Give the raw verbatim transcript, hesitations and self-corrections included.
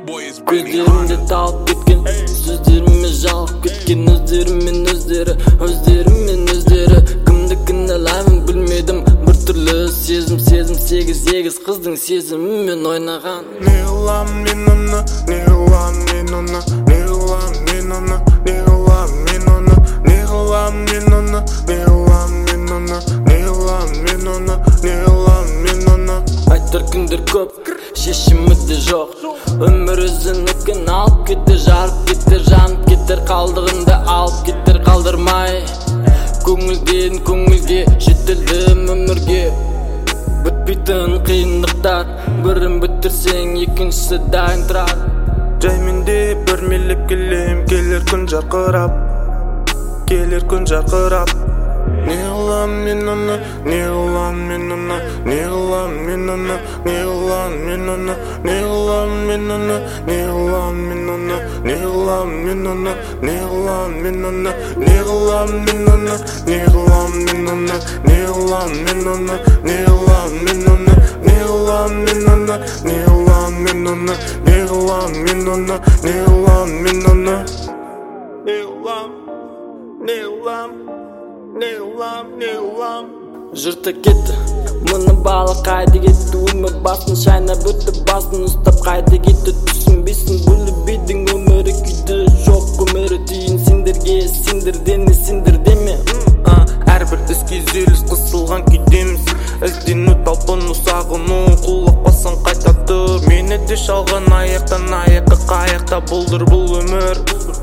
Көздерімде талып кеткен, сөздеріме жалып кеткен, өздерімен өздері, өздерімен өздері. Кімді кінәлаймын білмедім, бір түрлі сезім, сезім сегіз егіз қыздың сезімімен ойнаған. Не қылам мен оны, не қылам мен оны, не қылам мен оны, не қылам мен оны, не қылам мен оны, не қылам мен оны, не қылам мен оны, не қылам мен оны. Айтар күндер көп, шешімі де жоқ. Өмір өзінікен алып кетер, жарып кетер, жанып кетер, қалдығында алып кетер, қалдырмай. Көңілден көңілге жетілдім өмірге. Бітпейтін қиындықтар, бірін бітірсең екіншісі дайын тұрар. Жайменде бір мелеп келем, келер күн жарқырап, келер күн жарқырап. Не қылам мен оны, не қылам мен оны, не қылам мен оны, не қылам мен оны, не қылам мен оны, не қылам мен оны, не қылам мен оны, не қылам мен оны, не қылам мен оны, не қылам мен оны, не қылам мен оны, не қылам мен оны, не қылам мен оны, не қылам мен оны, не қылам мен оны, не қылам мен оны, не қылам, не қылам. Не қылам, не қылам. Жұрты кетті, мұны балы қайды кетті. Өмір басын шайнап өтті, басын ұстап қайды кетті. Түсінбейсің бөлібейдің өмірі күйді жоқ. Өмірі түйін сендерге, сендердені сендер деме. Әрбір іске зеліс қысылған күйдеміз. Іздену, талпыну, сағыну, құлақ басын қайта тұр. Мені де шалған аяқтан аяққа қаяқта болдыр бұл өмір.